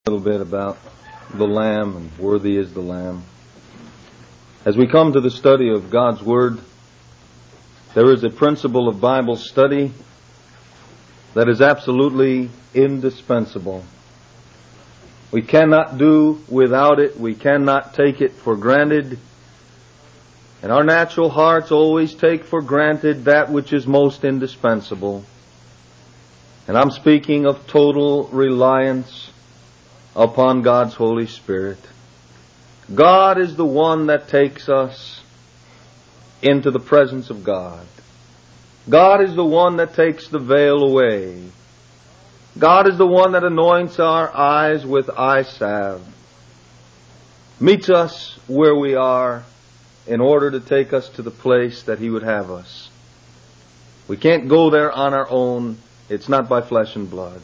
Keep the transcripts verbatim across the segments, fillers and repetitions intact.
A little bit about the Lamb and worthy is the Lamb. As we come to the study of God's Word, there is a principle of Bible study that is absolutely indispensable. We cannot do without it. We cannot take it for granted. And our natural hearts always take for granted that which is most indispensable. And I'm speaking of total reliance upon God's Holy Spirit. God is the one that takes us into the presence of God. God is the one that takes the veil away. God is the one that anoints our eyes with eye salve, meets us where we are in order to take us to the place that He would have us. We can't go there on our own. It's not by flesh and blood.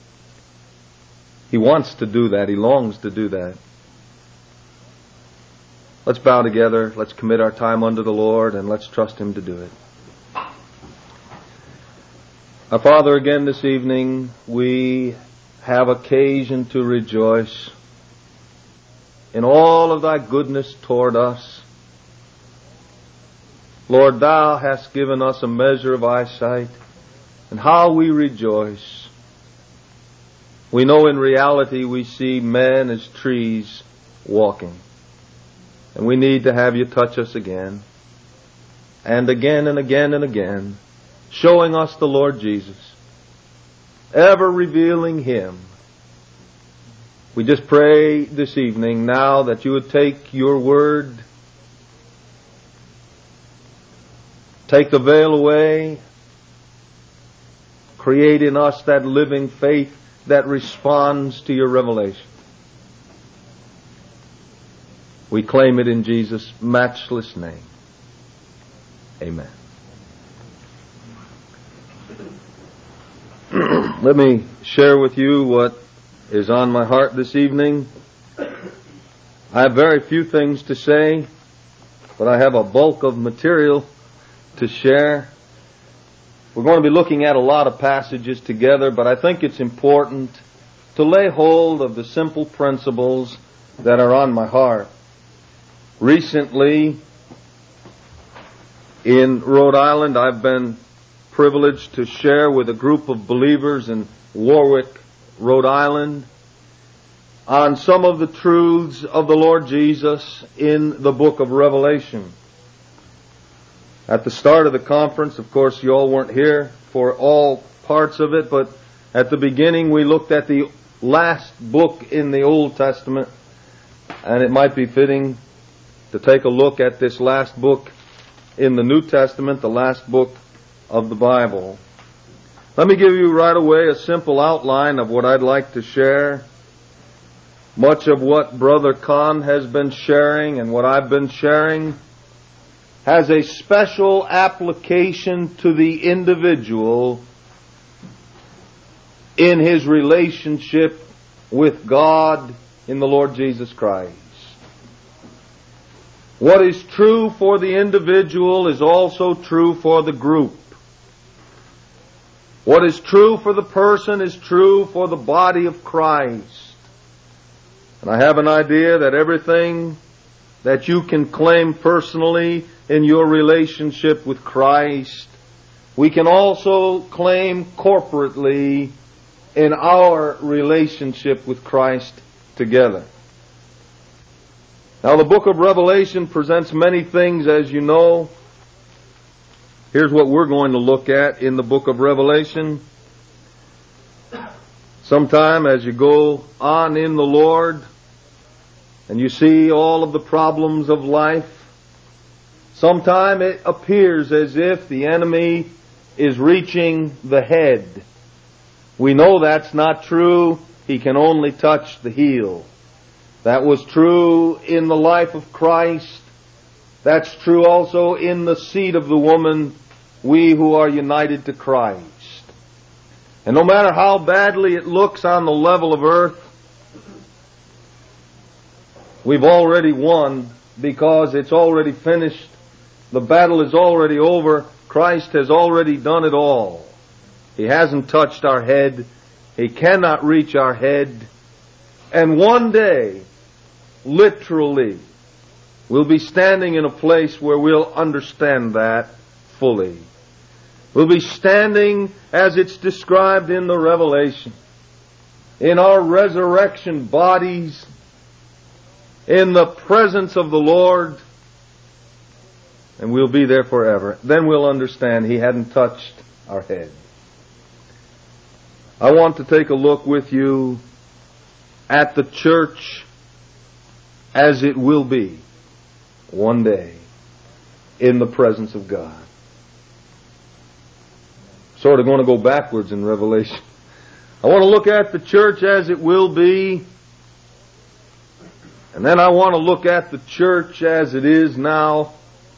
He wants to do that. He longs to do that. Let's bow together. Let's commit our time unto the Lord, and let's trust Him to do it. Our Father, again this evening, we have occasion to rejoice in all of Thy goodness toward us. Lord, Thou hast given us a measure of eyesight, and how we rejoice. We know in reality we see men as trees walking. And we need to have You touch us again. And again and again and again. Showing us the Lord Jesus. Ever revealing Him. We just pray this evening now that You would take Your Word. Take the veil away. Create in us that living faith that responds to Your revelation. We claim it in Jesus' matchless name. Amen. Let me share with you what is on my heart this evening. I have very few things to say, but I have a bulk of material to share. We're going to be looking at a lot of passages together, but I think it's important to lay hold of the simple principles that are on my heart. Recently, in Rhode Island, I've been privileged to share with a group of believers in Warwick, Rhode Island, on some of the truths of the Lord Jesus in the book of Revelation. At the start of the conference, of course, you all weren't here for all parts of it, but at the beginning we looked at the last book in the Old Testament, and it might be fitting to take a look at this last book in the New Testament, the last book of the Bible. Let me give you right away a simple outline of what I'd like to share. Much of what Brother Kahn has been sharing and what I've been sharing has a special application to the individual in his relationship with God in the Lord Jesus Christ. What is true for the individual is also true for the group. What is true for the person is true for the body of Christ. And I have an idea that everything that you can claim personally in your relationship with Christ, we can also claim corporately in our relationship with Christ together. Now, the book of Revelation presents many things, as you know. Here's what we're going to look at in the book of Revelation. Sometime as you go on in the Lord and you see all of the problems of life, sometime it appears as if the enemy is reaching the head. We know that's not true. He can only touch the heel. That was true in the life of Christ. That's true also in the seed of the woman, we who are united to Christ. And no matter how badly it looks on the level of earth, we've already won because it's already finished. The battle is already over. Christ has already done it all. He hasn't touched our head. He cannot reach our head. And one day, literally, we'll be standing in a place where we'll understand that fully. We'll be standing as it's described in the Revelation, in our resurrection bodies, in the presence of the Lord, and we'll be there forever. Then we'll understand He hadn't touched our head. I want to take a look with you at the church as it will be one day in the presence of God. Sort of going to go backwards in Revelation. I want to look at the church as it will be, and then I want to look at the church as it is now,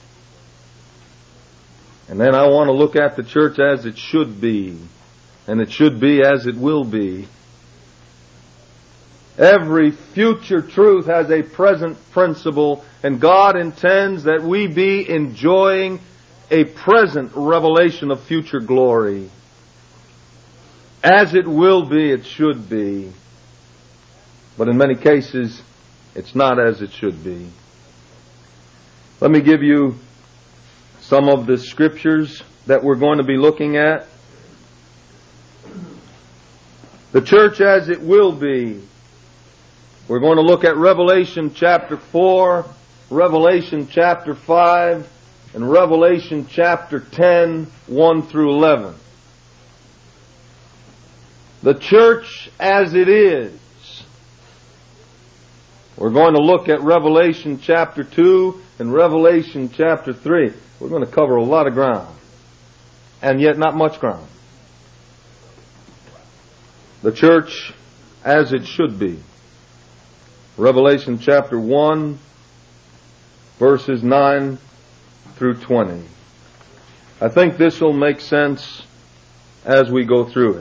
and then I want to look at the church as it should be, and it should be as it will be. Every future truth has a present principle, and God intends that we be enjoying a present revelation of future glory. As it will be, it should be. But in many cases, it's not as it should be. Let me give you some of the scriptures that we're going to be looking at. The church as it will be. We're going to look at Revelation chapter four, Revelation chapter five, and Revelation chapter ten, one through eleven. The church as it is. We're going to look at Revelation chapter two and Revelation chapter three. We're going to cover a lot of ground, and yet not much ground. The church as it should be. Revelation chapter one, verses nine through twenty. I think this will make sense as we go through it.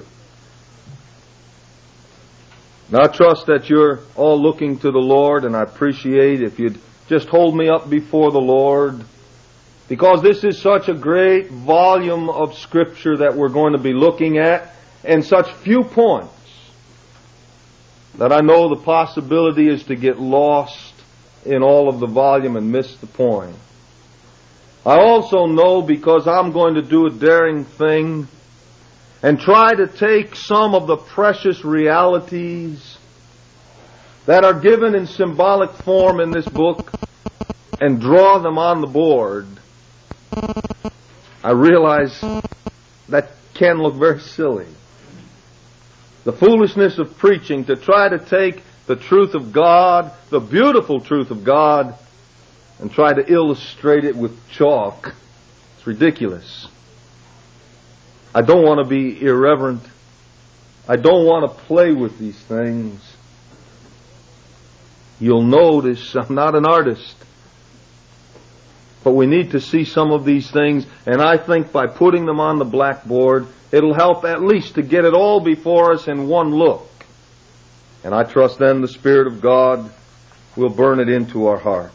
Now I trust that you're all looking to the Lord, and I appreciate if you'd just hold me up before the Lord, because this is such a great volume of Scripture that we're going to be looking at, and such few points, that I know the possibility is to get lost in all of the volume and miss the point. I also know, because I'm going to do a daring thing and try to take some of the precious realities that are given in symbolic form in this book and draw them on the board, I realize that can look very silly. The foolishness of preaching to try to take the truth of God, the beautiful truth of God, and try to illustrate it with chalk. It's ridiculous. I don't want to be irreverent. I don't want to play with these things. You'll notice I'm not an artist. But we need to see some of these things, and I think by putting them on the blackboard, it'll help at least to get it all before us in one look. And I trust then the Spirit of God will burn it into our hearts.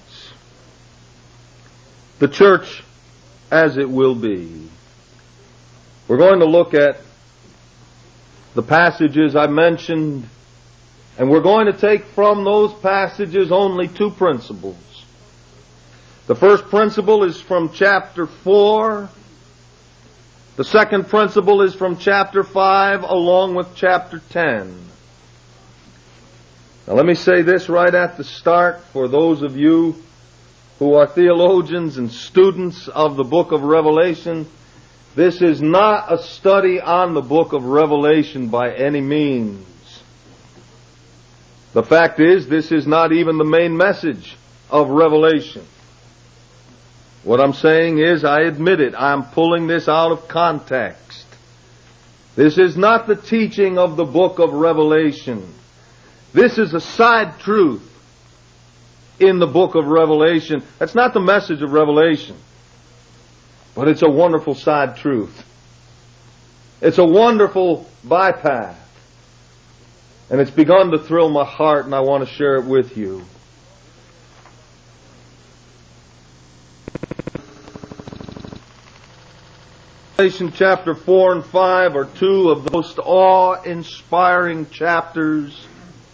The church as it will be. We're going to look at the passages I mentioned, and we're going to take from those passages only two principles. The first principle is from chapter four. The second principle is from chapter five along with chapter ten. Now let me say this right at the start for those of you who are theologians and students of the book of Revelation. This is not a study on the book of Revelation by any means. The fact is, this is not even the main message of Revelation. What I'm saying is, I admit it, I'm pulling this out of context. This is not the teaching of the book of Revelation. This is a side truth in the book of Revelation. That's not the message of Revelation. But it's a wonderful side truth. It's a wonderful bypath. And it's begun to thrill my heart, and I want to share it with you. Revelation chapter four and five are two of the most awe-inspiring chapters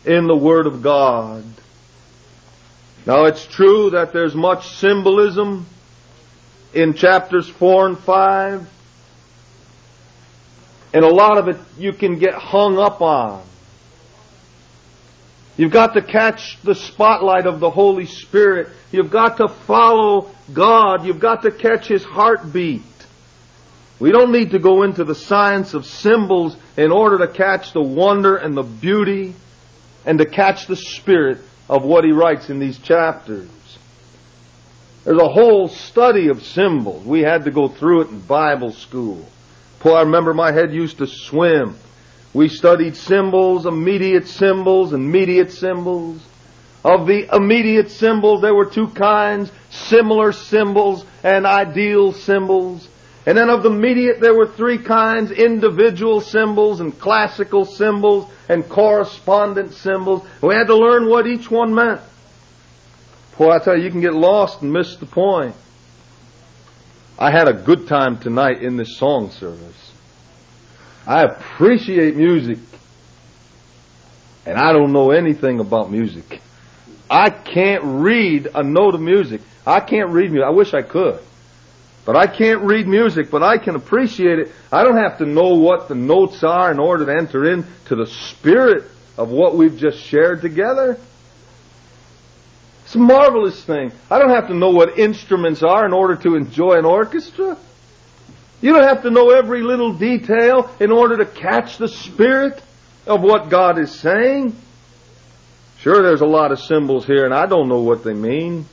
in the Word of God. Now it's true that there's much symbolism in chapters four and five. And a lot of it you can get hung up on. You've got to catch the spotlight of the Holy Spirit. You've got to follow God. You've got to catch His heartbeat. We don't need to go into the science of symbols in order to catch the wonder and the beauty and to catch the spirit of what He writes in these chapters. There's a whole study of symbols. We had to go through it in Bible school. Boy, I remember my head used to swim. We studied symbols, immediate symbols, and mediate symbols. Of the immediate symbols, there were two kinds, similar symbols and ideal symbols. And then of the mediate, there were three kinds, individual symbols and classical symbols and correspondent symbols. We had to learn what each one meant. Boy, I tell you, you can get lost and miss the point. I had a good time tonight in this song service. I appreciate music. And I don't know anything about music. I can't read a note of music. I can't read music. I wish I could. But I can't read music, but I can appreciate it. I don't have to know what the notes are in order to enter into the spirit of what we've just shared together. It's a marvelous thing. I don't have to know what instruments are in order to enjoy an orchestra. You don't have to know every little detail in order to catch the spirit of what God is saying. Sure, there's a lot of symbols here, and I don't know what they mean.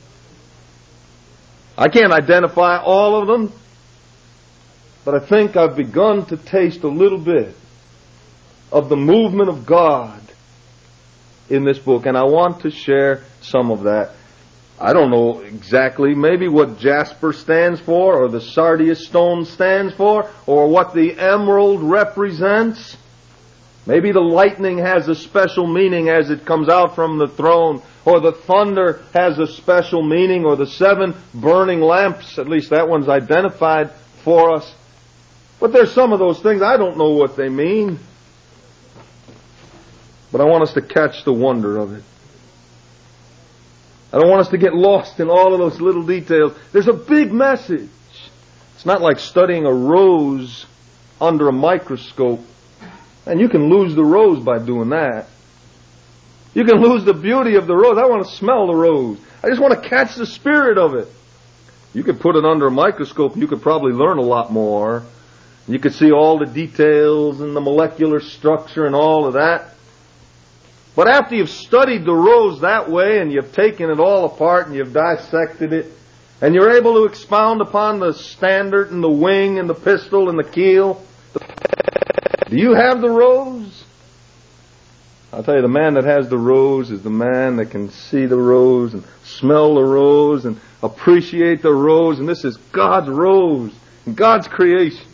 I can't identify all of them, but I think I've begun to taste a little bit of the movement of God in this book, and I want to share some of that. I don't know exactly maybe what jasper stands for, or the sardius stone stands for, or what the emerald represents. Maybe the lightning has a special meaning as it comes out from the throne, or the thunder has a special meaning, or the seven burning lamps, at least that one's identified for us. But there's some of those things, I don't know what they mean. But I want us to catch the wonder of it. I don't want us to get lost in all of those little details. There's a big message. It's not like studying a rose under a microscope. And you can lose the rose by doing that. You can lose the beauty of the rose. I want to smell the rose. I just want to catch the spirit of it. You could put it under a microscope. You could probably learn a lot more. You could see all the details and the molecular structure and all of that. But after you've studied the rose that way and you've taken it all apart and you've dissected it and you're able to expound upon the standard and the wing and the pistil and the keel, do you have the rose? I'll tell you, the man that has the rose is the man that can see the rose and smell the rose and appreciate the rose. And this is God's rose and God's creation.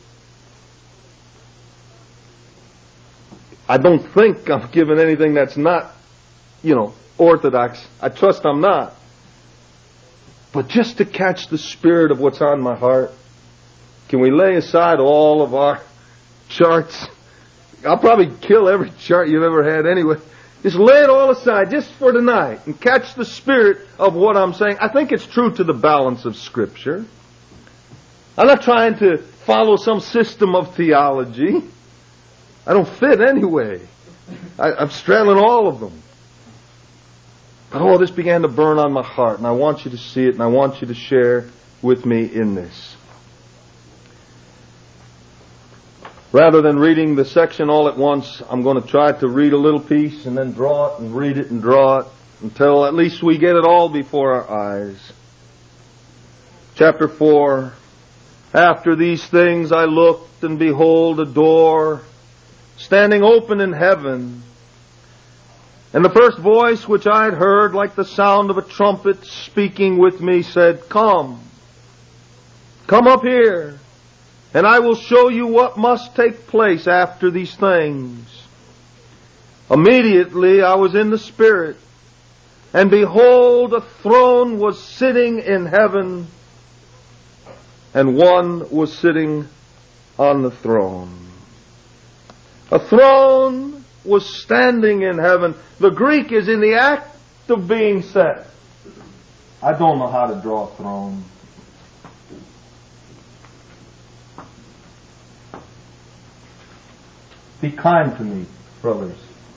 I don't think I'm giving anything that's not, you know, orthodox. I trust I'm not. But just to catch the spirit of what's on my heart, can we lay aside all of our charts? I'll probably kill every chart you've ever had anyway. Just lay it all aside just for tonight and catch the spirit of what I'm saying. I think it's true to the balance of Scripture. I'm not trying to follow some system of theology. I don't fit anyway. I, I'm straddling all of them. But all this began to burn on my heart, and I want you to see it, and I want you to share with me in this. Rather than reading the section all at once, I'm going to try to read a little piece and then draw it and read it and draw it until at least we get it all before our eyes. Chapter four. After these things I looked, and behold, a door standing open in heaven. And the first voice which I had heard, like the sound of a trumpet speaking with me, said, Come, come up here, and I will show you what must take place after these things. Immediately I was in the Spirit, and behold, a throne was sitting in heaven, and one was sitting on the throne. A throne was standing in heaven. The Greek is in the act of being set. I don't know how to draw a throne. Be kind to me, brothers.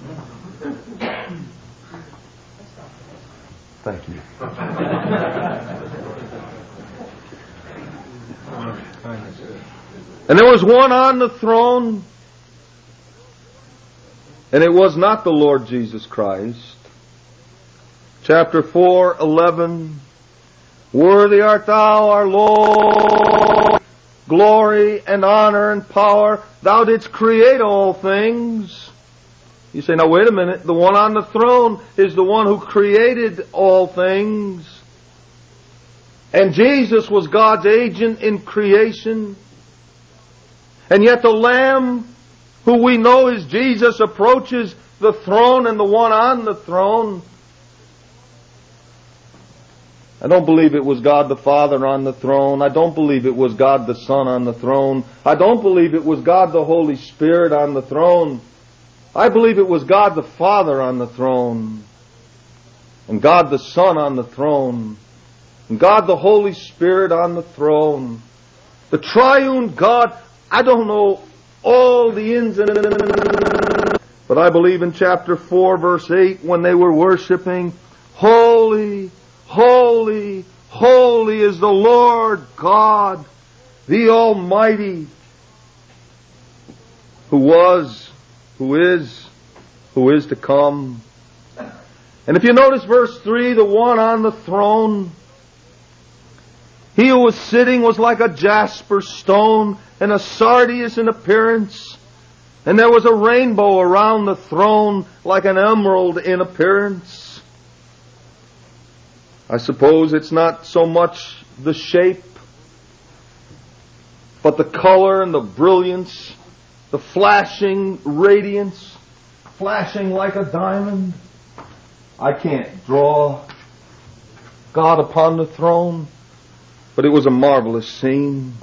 Thank you. And there was one on the throne, and it was not the Lord Jesus Christ. Chapter four, eleven. Worthy art thou, our Lord, glory and honor and power. Thou didst create all things. You say, now wait a minute. The one on the throne is the one who created all things. And Jesus was God's agent in creation. And yet the Lamb, who we know is Jesus, approaches the throne and the one on the throne. I don't believe it was God the Father on the throne. I don't believe it was God the Son on the throne. I don't believe it was God the Holy Spirit on the throne. I believe it was God the Father on the throne, and God the Son on the throne, and God the Holy Spirit on the throne. The triune God, I don't know all the ins and outs, but I believe in chapter four, verse eight, when they were worshiping, holy, holy, holy is the Lord God, the Almighty, who was, who is, who is to come. And if you notice verse three, the one on the throne, he who was sitting was like a jasper stone and a sardius in appearance. And there was a rainbow around the throne like an emerald in appearance. I suppose it's not so much the shape, but the color and the brilliance, the flashing radiance, flashing like a diamond. I can't draw God upon the throne, but it was a marvelous scene.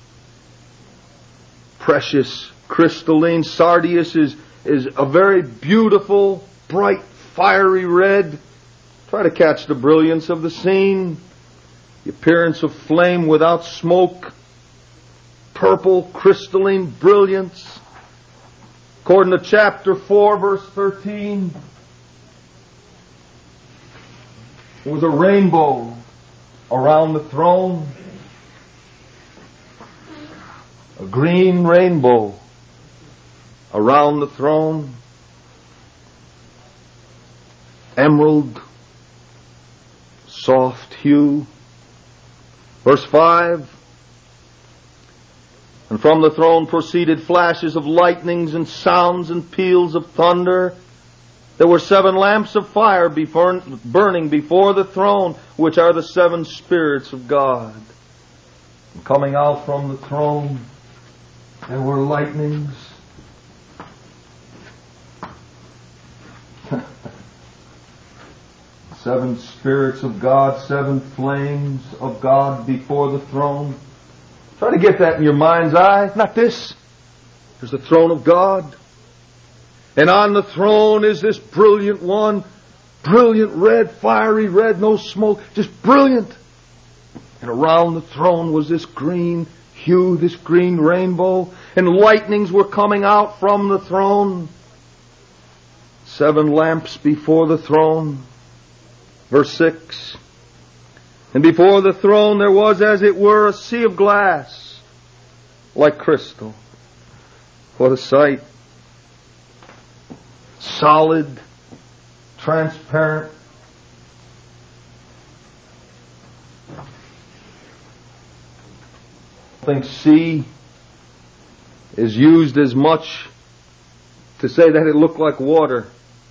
Precious, crystalline. Sardius is, is a very beautiful, bright, fiery red. Try to catch the brilliance of the scene. The appearance of flame without smoke. Purple, crystalline brilliance. According to chapter four, verse thirteen, there was a rainbow around the throne. A green rainbow around the throne. Emerald, soft hue. Verse five. And from the throne proceeded flashes of lightnings and sounds and peals of thunder. There were seven lamps of fire before, burning before the throne, which are the seven spirits of God. And coming out from the throne, there were lightnings. Seven spirits of God, seven flames of God before the throne. Try to get that in your mind's eye. Not this. There's the throne of God. And on the throne is this brilliant one. Brilliant red, fiery red, no smoke. Just brilliant. And around the throne was this green hue, this green rainbow. And lightnings were coming out from the throne. Seven lamps before the throne. Verse six. And before the throne there was, as it were, a sea of glass, like crystal. What a sight. Solid, transparent. I think sea is used as much to say that it looked like water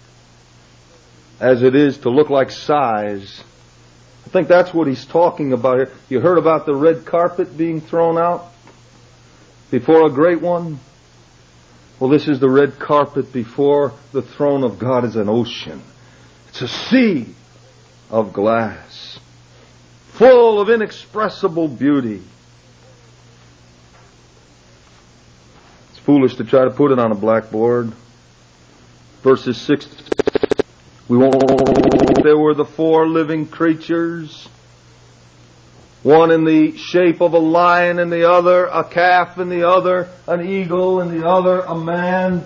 as it is to look like size. I think that's what he's talking about here. You heard about the red carpet being thrown out before a great one? Well, this is the red carpet before the throne of God is an ocean. It's a sea of glass, full of inexpressible beauty. It's foolish to try to put it on a blackboard. verses six. We won't. There were the four living creatures, one in the shape of a lion, and the other a calf, and the other an eagle, and the other a man.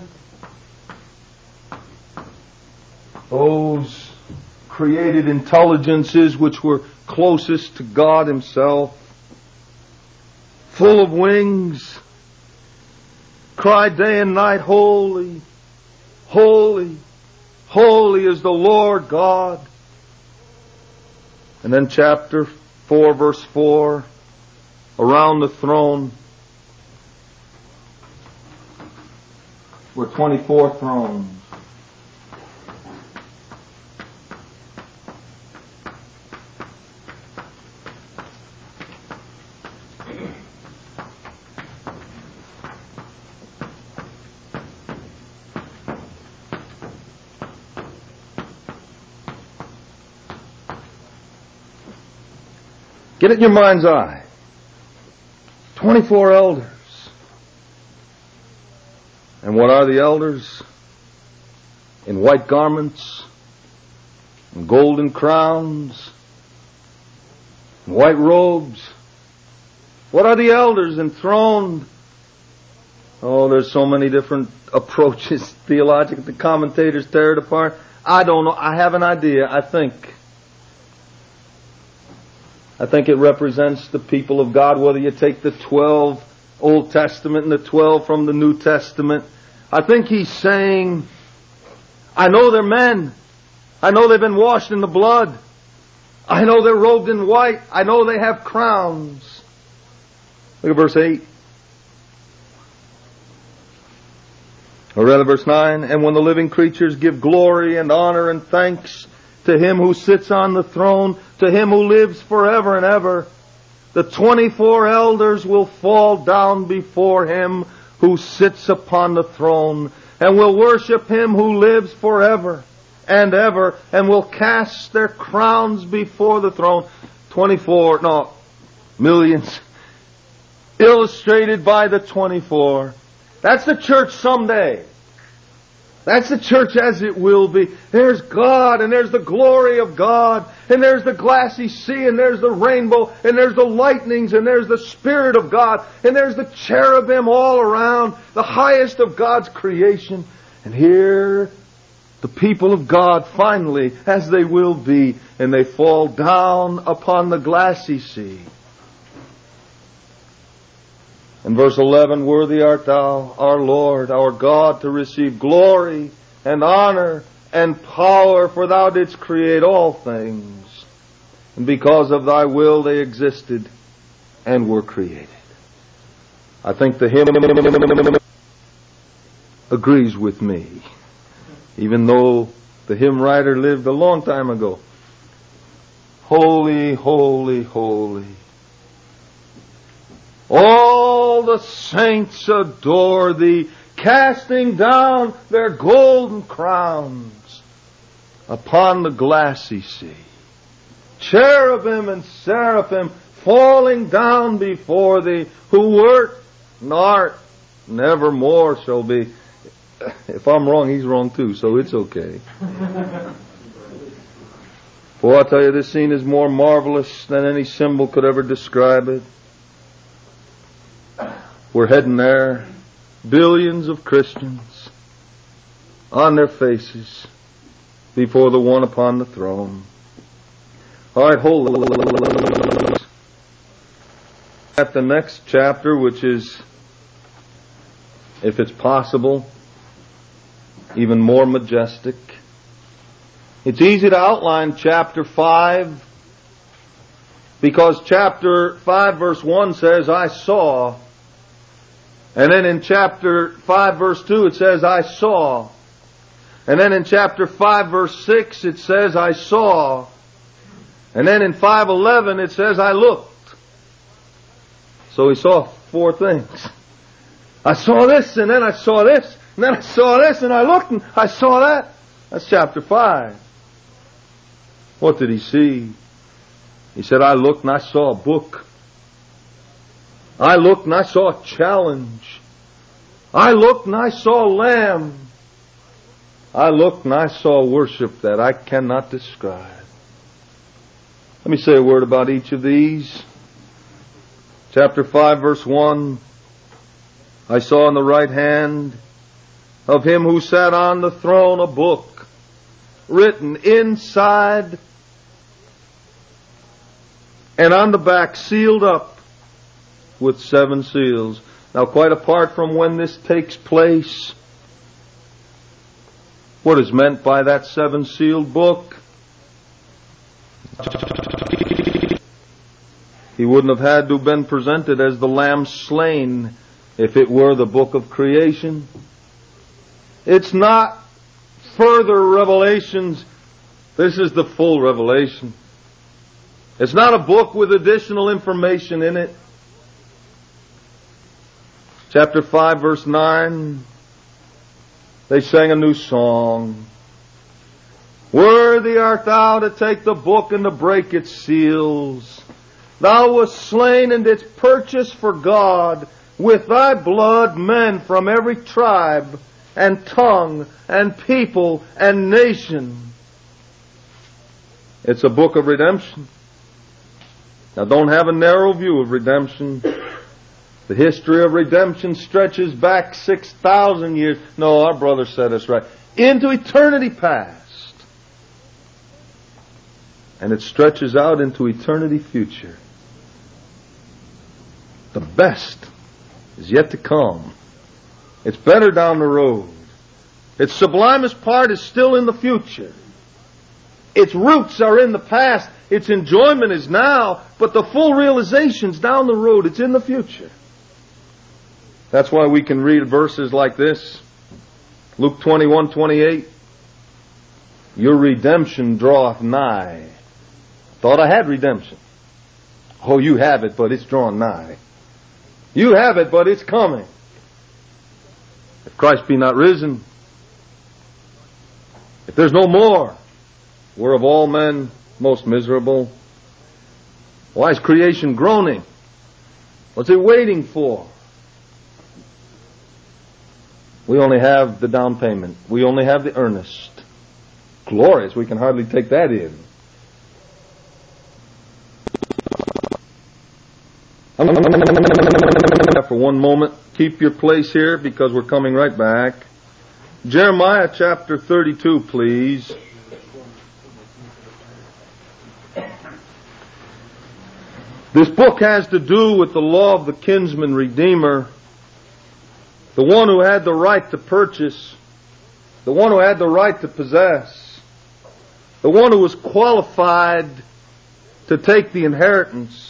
Those created intelligences which were closest to God Himself, full of wings, cried day and night, holy, holy, holy is the Lord God. And then chapter four, verse four, around the throne were twenty-four thrones. Get it in your mind's eye. twenty-four elders. And what are the elders? In white garments, and golden crowns, and white robes. What are the elders enthroned? Oh, there's so many different approaches, theological. The commentators tear it apart. I don't know. I have an idea, I think. I think it represents the people of God, whether you take the twelve Old Testament and the twelve from the New Testament. I think He's saying, I know they're men. I know they've been washed in the blood. I know they're robed in white. I know they have crowns. Look at verse eight. Or rather verse nine. And when the living creatures give glory and honor and thanks to Him who sits on the throne, to Him who lives forever and ever, the twenty-four elders will fall down before Him who sits upon the throne, and will worship Him who lives forever and ever, and will cast their crowns before the throne. Twenty-four, no, millions, illustrated by the twenty-four. That's the church someday. That's the church as it will be. There's God, and there's the glory of God, and there's the glassy sea, and there's the rainbow, and there's the lightnings, and there's the Spirit of God, and there's the cherubim all around, the highest of God's creation. And here, the people of God finally, as they will be, and they fall down upon the glassy sea. In verse eleven, worthy art thou, our Lord, our God, to receive glory and honor and power, for thou didst create all things, and because of thy will they existed and were created. I think the hymn agrees with me, even though the hymn writer lived a long time ago. Holy, holy, holy. All the saints adore Thee, casting down their golden crowns upon the glassy sea. Cherubim and seraphim falling down before Thee, who wert and art, nevermore shall be. If I'm wrong, he's wrong too, so it's okay. Boy, I tell you, this scene is more marvelous than any symbol could ever describe it. We're heading there. Billions of Christians on their faces before the one upon the throne. All right, hold at the next chapter, which is, if it's possible, even more majestic. It's easy to outline chapter five, because chapter five verse one says, I saw. And then in chapter five verse two it says, I saw. And then in chapter five verse six it says, I saw. And then in five eleven it says, I looked. So he saw four things. I saw this, and then I saw this, and then I saw this, and I looked, and I saw that. That's chapter five. What did he see? He said, I looked and I saw a book. I looked and I saw a challenge. I looked and I saw a lamb. I looked and I saw worship that I cannot describe. Let me say a word about each of these. Chapter five, verse one. I saw in the right hand of him who sat on the throne a book written inside and on the back, sealed up with seven seals. Now, quite apart from when this takes place, what is meant by that seven-sealed book? He wouldn't have had to have been presented as the Lamb slain if it were the book of creation. It's not further revelations. This is the full revelation. It's not a book with additional information in it. Chapter five, verse nine, they sang a new song. Worthy art thou to take the book and to break its seals. Thou wast slain and didst purchase for God with thy blood men from every tribe and tongue and people and nation. It's a book of redemption. Now, don't have a narrow view of redemption. The history of redemption stretches back six thousand years. No, our brother said us right. Into eternity past. And it stretches out into eternity future. The best is yet to come. It's better down the road. Its sublimest part is still in the future. Its roots are in the past. Its enjoyment is now. But the full realization's down the road. It's in the future. That's why we can read verses like this. Luke twenty-one twenty-eight. Your redemption draweth nigh. Thought I had redemption. Oh, you have it, but it's drawn nigh. You have it, but it's coming. If Christ be not risen, if there's no more, we're of all men most miserable. Why is creation groaning? What's it waiting for? We only have the down payment. We only have the earnest. Glorious, we can hardly take that in. For one moment, keep your place here because we're coming right back. Jeremiah chapter thirty-two, please. This book has to do with the law of the kinsman redeemer, the one who had the right to purchase, the one who had the right to possess, the one who was qualified to take the inheritance.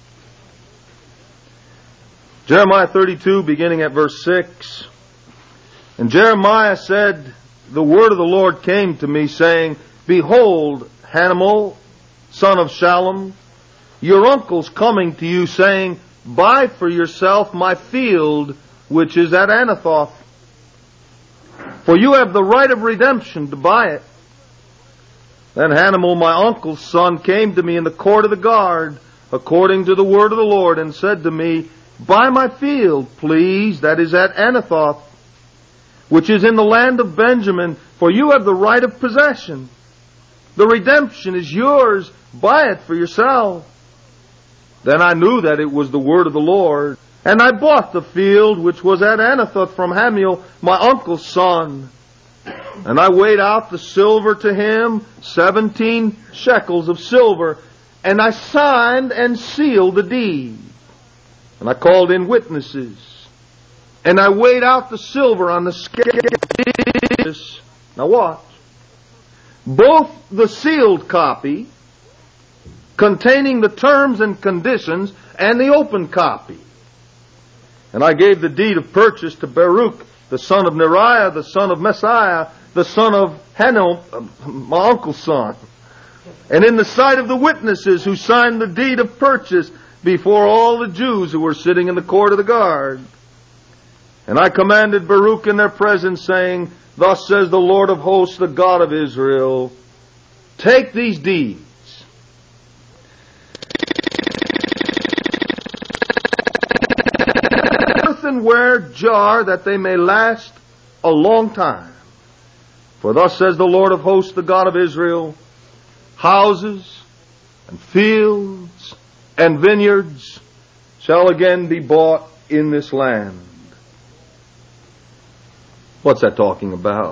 Jeremiah thirty-two, beginning at verse six. And Jeremiah said, the word of the Lord came to me, saying, Behold, Hanamel, son of Shallum, your uncle's coming to you, saying, Buy for yourself my field, which is at Anathoth. For you have the right of redemption to buy it. Then Hanamel, my uncle's son, came to me in the court of the guard, according to the word of the Lord, and said to me, Buy my field, please, that is at Anathoth, which is in the land of Benjamin, for you have the right of possession. The redemption is yours. Buy it for yourself. Then I knew that it was the word of the Lord. And I bought the field which was at Anathoth from Hanamel, my uncle's son. And I weighed out the silver to him, seventeen shekels of silver. And I signed and sealed the deed. And I called in witnesses. And I weighed out the silver on the scale. Now watch. Both the sealed copy, containing the terms and conditions, and the open copy. And I gave the deed of purchase to Baruch, the son of Neriah, the son of Messiah, the son of Hanel, my uncle's son. And in the sight of the witnesses who signed the deed of purchase before all the Jews who were sitting in the court of the guard. And I commanded Baruch in their presence, saying, Thus says the Lord of hosts, the God of Israel, take these deeds, earthenware jar, that they may last a long time. For thus says the Lord of hosts, the God of Israel, houses and fields and vineyards shall again be bought in this land. What's that talking about?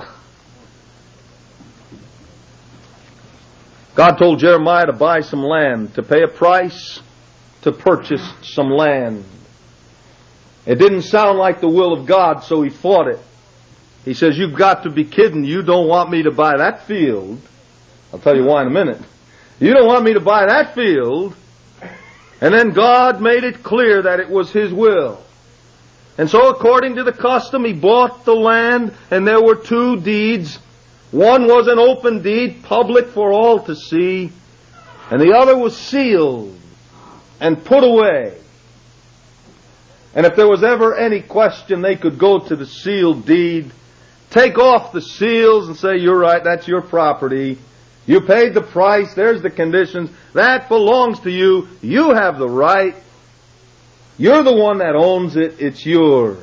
God told Jeremiah to buy some land, to pay a price to purchase some land. It didn't sound like the will of God, so he fought it. He says, you've got to be kidding. You don't want me to buy that field. I'll tell you why in a minute. You don't want me to buy that field. And then God made it clear that it was His will. And so according to the custom, he bought the land, and there were two deeds. One was an open deed, public for all to see, and the other was sealed and put away. And if there was ever any question, they could go to the sealed deed, take off the seals and say, you're right, that's your property. You paid the price, there's the conditions, that belongs to you, you have the right. You're the one that owns it. It's yours.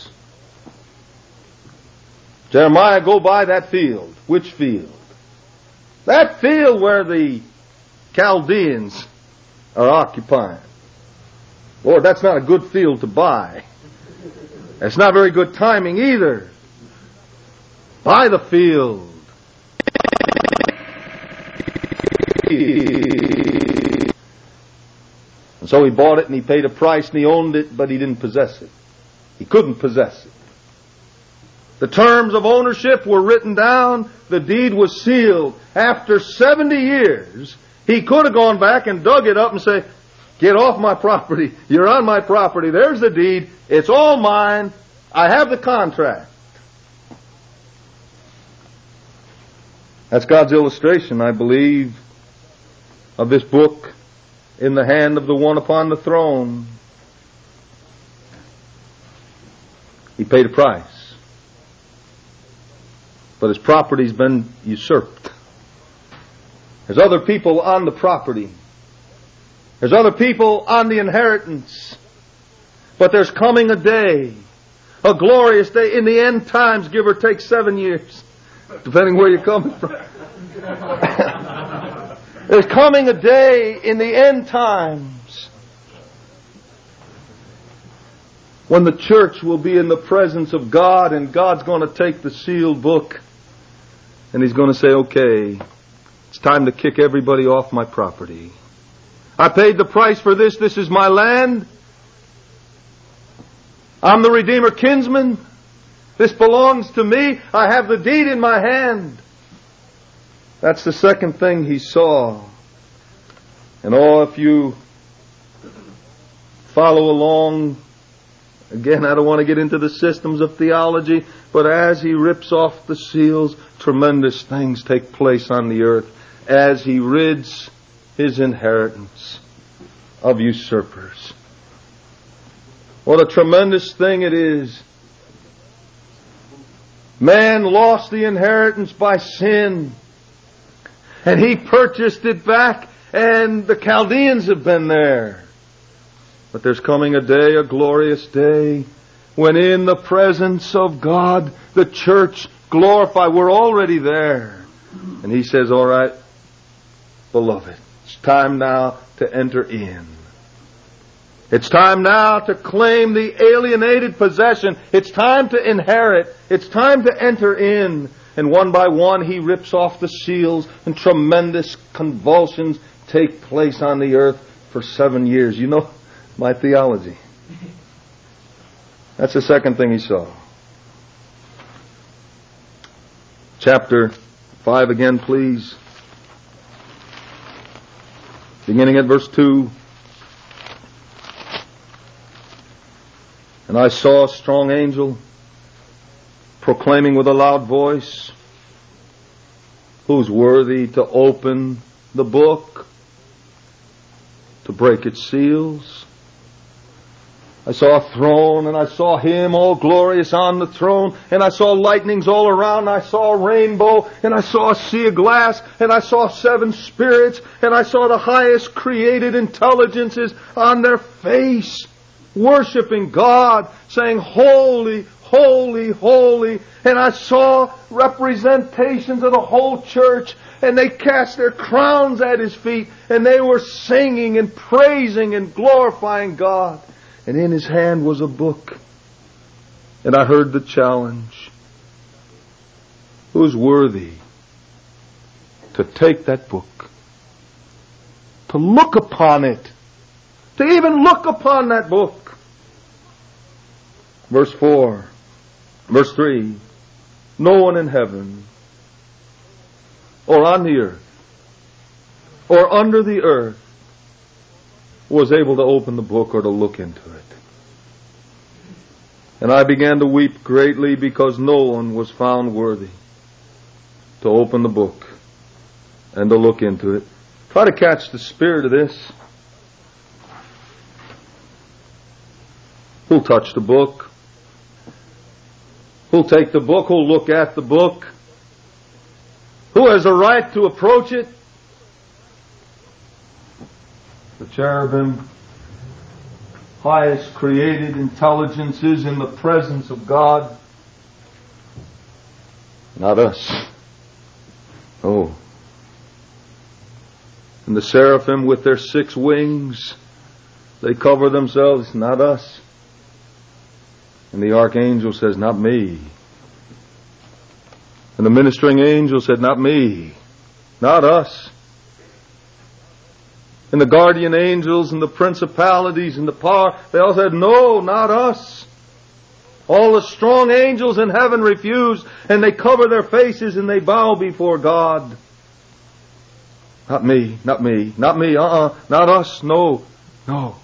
Jeremiah, go buy that field. Which field? That field where the Chaldeans are occupying. Lord, that's not a good field to buy. That's not very good timing either. Buy the field. And so he bought it and he paid a price and he owned it, but he didn't possess it. He couldn't possess it. The terms of ownership were written down. The deed was sealed. After seventy years, he could have gone back and dug it up and say, get off my property. You're on my property. There's the deed. It's all mine. I have the contract. That's God's illustration, I believe, of this book in the hand of the one upon the throne. He paid a price. But his property's been usurped. There's other people on the property. There's other people on the inheritance. But there's coming a day, a glorious day, in the end times, give or take seven years, depending where you're coming from. There's coming a day in the end times when the church will be in the presence of God, and God's going to take the sealed book and He's going to say, okay, it's time to kick everybody off my property. I paid the price for this. This is my land. I'm the Redeemer kinsman. This belongs to me. I have the deed in my hand. That's the second thing he saw. And oh, if you follow along, again, I don't want to get into the systems of theology, but as he rips off the seals, tremendous things take place on the earth as he rids his inheritance of usurpers. What a tremendous thing it is. Man lost the inheritance by sin, and he purchased it back, and the Chaldeans have been there. But there's coming a day, a glorious day, when in the presence of God, the church glorified. We're already there. And he says, all right, beloved, it's time now to enter in. It's time now to claim the alienated possession. It's time to inherit. It's time to enter in. And one by one he rips off the seals, and tremendous convulsions take place on the earth for seven years. You know my theology. That's the second thing he saw. Chapter five again, please. Beginning at verse two. And I saw a strong angel proclaiming with a loud voice, who's worthy to open the book, to break its seals? I saw a throne, and I saw him all glorious on the throne, and I saw lightnings all around, and I saw a rainbow, and I saw a sea of glass, and I saw seven spirits, and I saw the highest created intelligences on their face, worshiping God, saying, holy, holy, holy. And I saw representations of the whole church, and they cast their crowns at His feet, and they were singing and praising and glorifying God. And in His hand was a book. And I heard the challenge. Who's worthy to take that book, to look upon it, to even look upon that book? Verse four, verse three, no one in heaven or on the earth or under the earth was able to open the book or to look into it. And I began to weep greatly because no one was found worthy to open the book and to look into it. Try to catch the spirit of this. Who'll touch the book? Who'll take the book? Who'll look at the book? Who has a right to approach it? The cherubim, highest created intelligences in the presence of God. Not us. Oh. And the seraphim with their six wings, they cover themselves. Not us. And the archangel says, not me. And the ministering angel said, not me. Not us. And the guardian angels and the principalities and the power, they all said, no, not us. All the strong angels in heaven refuse, and they cover their faces and they bow before God. Not me, not me, not me, uh-uh, not us, no, no.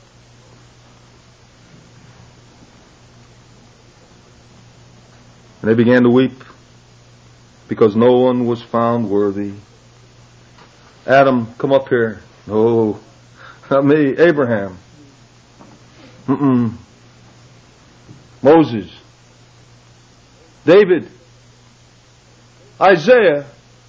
And they began to weep because no one was found worthy. Adam, come up here. No, not me. Abraham. Mm-mm. Moses. David. Isaiah.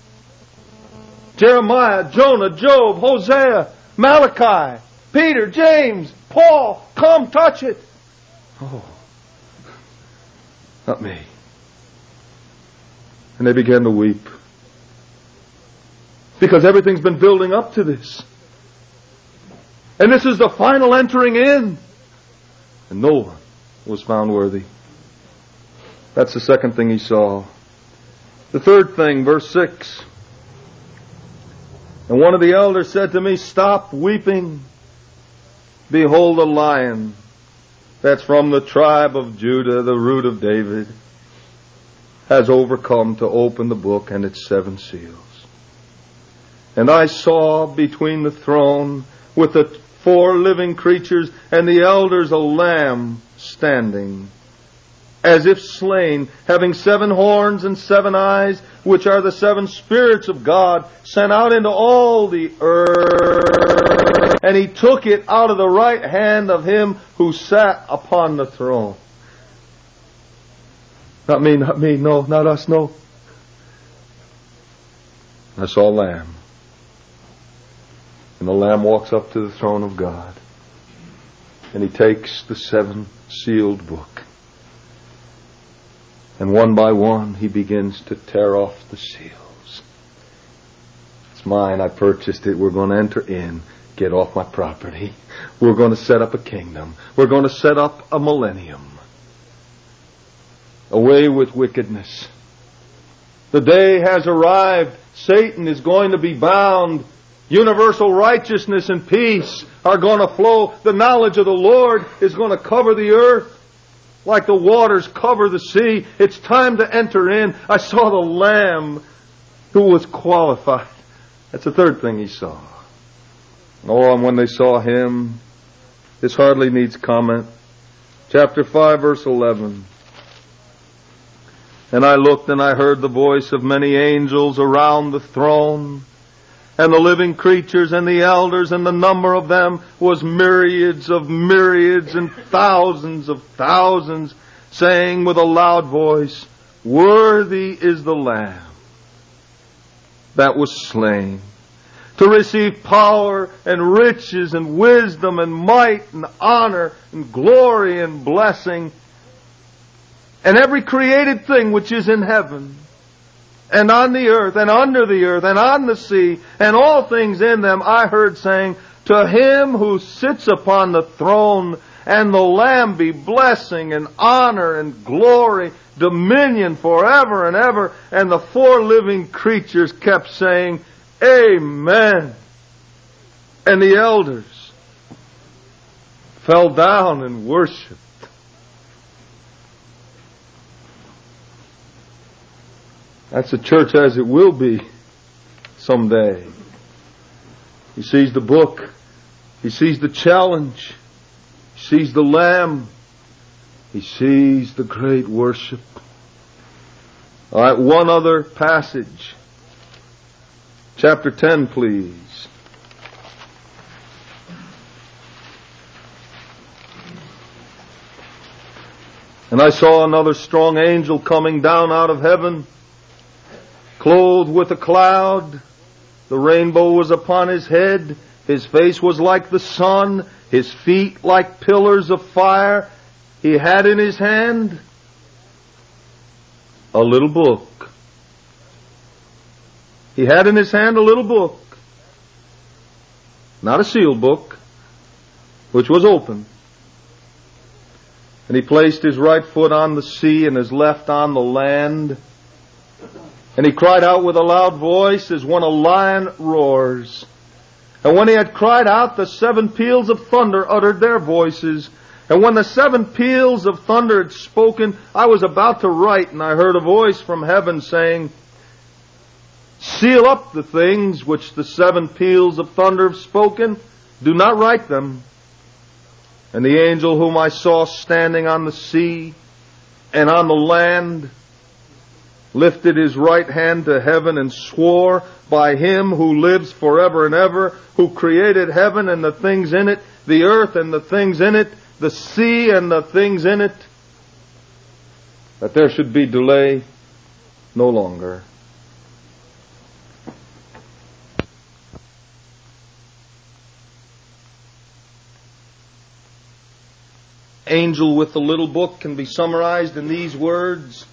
Jeremiah. Jonah. Job. Hosea. Malachi. Peter. James. Paul. Come touch it. Oh, not me. And they began to weep. Because everything's been building up to this. And this is the final entering in. And no one was found worthy. That's the second thing he saw. The third thing, verse six. And one of the elders said to me, stop weeping. Behold, a lion that's from the tribe of Judah, the root of David, has overcome to open the book and its seven seals. And I saw between the throne with the four living creatures and the elders a lamb standing, as if slain, having seven horns and seven eyes, which are the seven spirits of God, sent out into all the earth. And he took it out of the right hand of him who sat upon the throne. Not me, not me, no, not us, no. I saw a lamb. And the Lamb walks up to the throne of God. And he takes the seven sealed book. And one by one he begins to tear off the seals. It's mine, I purchased it, we're going to enter in, get off my property. We're going to set up a kingdom. We're going to set up a millennium. Away with wickedness. The day has arrived. Satan is going to be bound. Universal righteousness and peace are going to flow. The knowledge of the Lord is going to cover the earth like the waters cover the sea. It's time to enter in. I saw the Lamb who was qualified. That's the third thing he saw. Oh, and when they saw him, this hardly needs comment. Chapter five, verse eleven. And I looked and I heard the voice of many angels around the throne, and the living creatures and the elders, and the number of them was myriads of myriads and thousands of thousands, saying with a loud voice, worthy is the Lamb that was slain, to receive power and riches and wisdom and might and honor and glory and blessing. And every created thing which is in heaven, and on the earth, and under the earth, and on the sea, and all things in them, I heard saying, to Him who sits upon the throne and the Lamb be blessing and honor and glory, dominion forever and ever. And the four living creatures kept saying, Amen. And the elders fell down and worshiped. That's the church as it will be someday. He sees the book. He sees the challenge. He sees the Lamb. He sees the great worship. All right, one other passage. Chapter ten, please. And I saw another strong angel coming down out of heaven, clothed with a cloud. The rainbow was upon his head. His face was like the sun. His feet like pillars of fire. He had in his hand a little book. He had in his hand a little book. Not a sealed book, which was open. And he placed his right foot on the sea and his left on the land. And he cried out with a loud voice as when a lion roars. And when he had cried out, the seven peals of thunder uttered their voices. And when the seven peals of thunder had spoken, I was about to write, and I heard a voice from heaven saying, Seal up the things which the seven peals of thunder have spoken. Do not write them. And the angel whom I saw standing on the sea and on the land lifted his right hand to heaven and swore by Him who lives forever and ever, who created heaven and the things in it, the earth and the things in it, the sea and the things in it, that there should be delay no longer. Angel with the little book can be summarized in these words.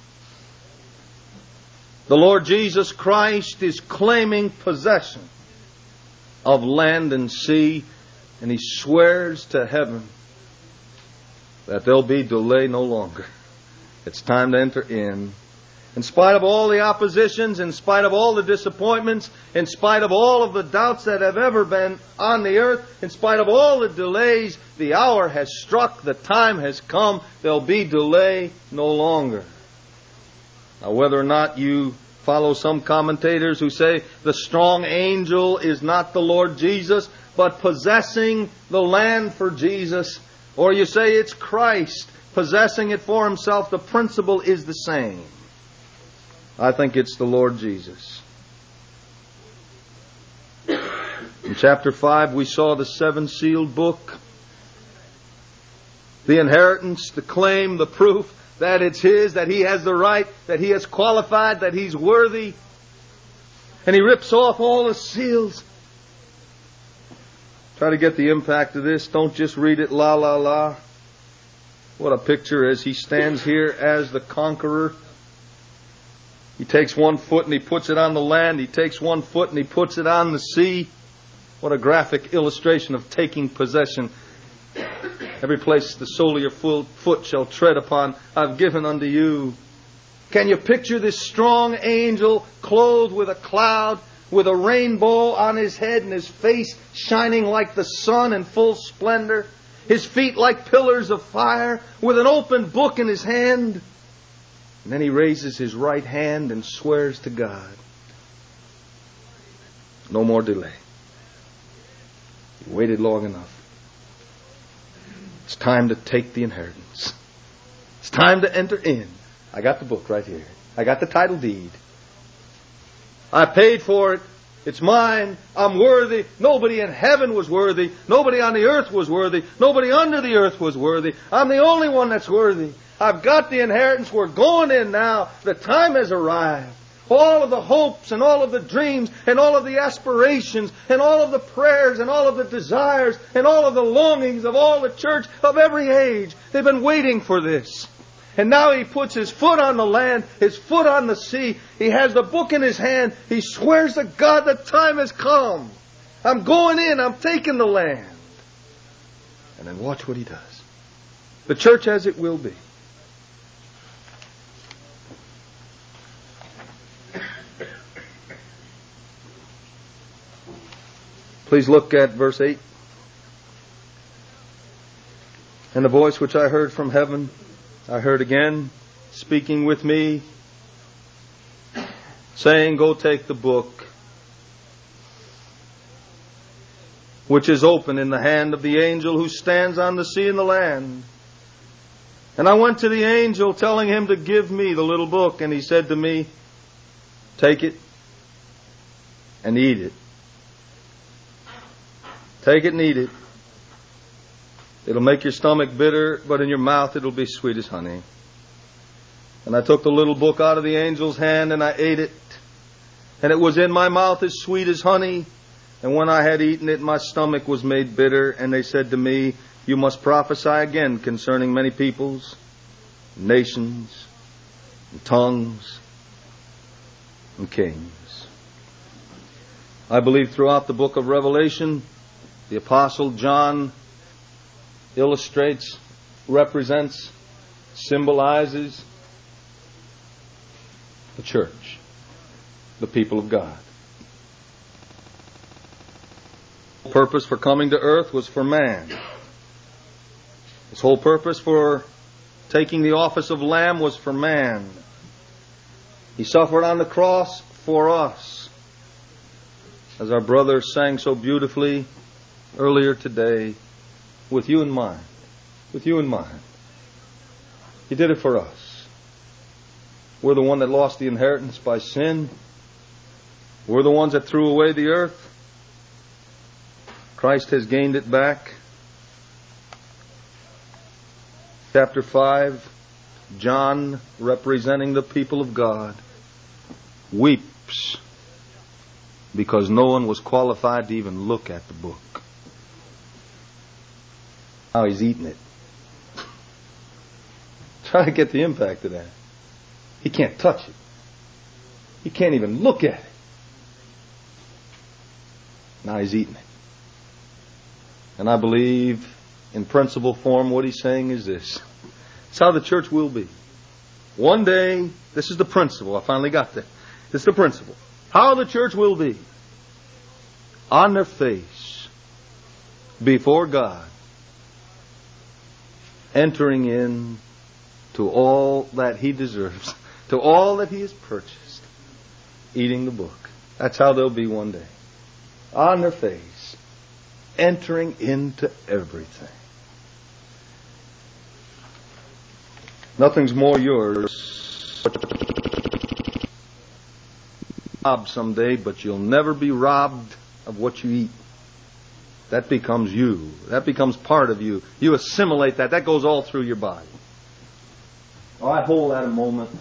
The Lord Jesus Christ is claiming possession of land and sea, and He swears to heaven that there'll be delay no longer. It's time to enter in. In spite of all the oppositions, in spite of all the disappointments, in spite of all of the doubts that have ever been on the earth, in spite of all the delays, the hour has struck, the time has come, there'll be delay no longer. Now, whether or not you follow some commentators who say the strong angel is not the Lord Jesus, but possessing the land for Jesus, or you say it's Christ possessing it for Himself, the principle is the same. I think it's the Lord Jesus. In chapter five, we saw the seven sealed book, the inheritance, the claim, the proof that it's His, that He has the right, that He has qualified, that He's worthy. And He rips off all the seals. Try to get the impact of this. Don't just read it la la la. What a picture as He stands here as the conqueror. He takes one foot and He puts it on the land. He takes one foot and He puts it on the sea. What a graphic illustration of taking possession. Every place the sole of your foot shall tread upon, I've given unto you. Can you picture this strong angel clothed with a cloud, with a rainbow on his head and his face shining like the sun in full splendor, his feet like pillars of fire, with an open book in his hand? And then he raises his right hand and swears to God. No more delay. He waited long enough. It's time to take the inheritance. It's time to enter in. I got the book right here. I got the title deed. I paid for it. It's mine. I'm worthy. Nobody in heaven was worthy. Nobody on the earth was worthy. Nobody under the earth was worthy. I'm the only one that's worthy. I've got the inheritance. We're going in now. The time has arrived. All of the hopes and all of the dreams and all of the aspirations and all of the prayers and all of the desires and all of the longings of all the church of every age, they've been waiting for this. And now he puts his foot on the land, his foot on the sea. He has the book in his hand. He swears to God, the time has come. I'm going in. I'm taking the land. And then watch what he does. The church as it will be. Please look at verse eight. And the voice which I heard from heaven, I heard again, speaking with me, saying, Go take the book, which is open in the hand of the angel who stands on the sea and the land. And I went to the angel, telling him to give me the little book, and he said to me, Take it and eat it. Take it and eat it. It'll make your stomach bitter, but in your mouth it'll be sweet as honey. And I took the little book out of the angel's hand and I ate it. And it was in my mouth as sweet as honey. And when I had eaten it, my stomach was made bitter. And they said to me, You must prophesy again concerning many peoples, nations, and tongues, and kings. I believe throughout the book of Revelation, the Apostle John illustrates, represents, symbolizes the church, the people of God. The purpose for coming to earth was for man. His whole purpose for taking the office of Lamb was for man. He suffered on the cross for us. As our brother sang so beautifully earlier today, with you in mind. With you in mind. He did it for us. We're the one that lost the inheritance by sin. We're the ones that threw away the earth. Christ has gained it back. Chapter five, John, representing the people of God, weeps because no one was qualified to even look at the book. Now he's eating it. Try to get the impact of that. He can't touch it. He can't even look at it. Now he's eating it. And I believe in principle form what he's saying is this. It's how the church will be. One day, this is the principle. I finally got there. This is the principle. How the church will be. On their face. Before God. Entering in to all that he deserves, to all that he has purchased, eating the book. That's how they'll be one day. On their face, entering into everything. Nothing's more yours. Robbed someday, but you'll never be robbed of what you eat. That becomes you. That becomes part of you. You assimilate that. That goes all through your body. Oh, I hold that a moment.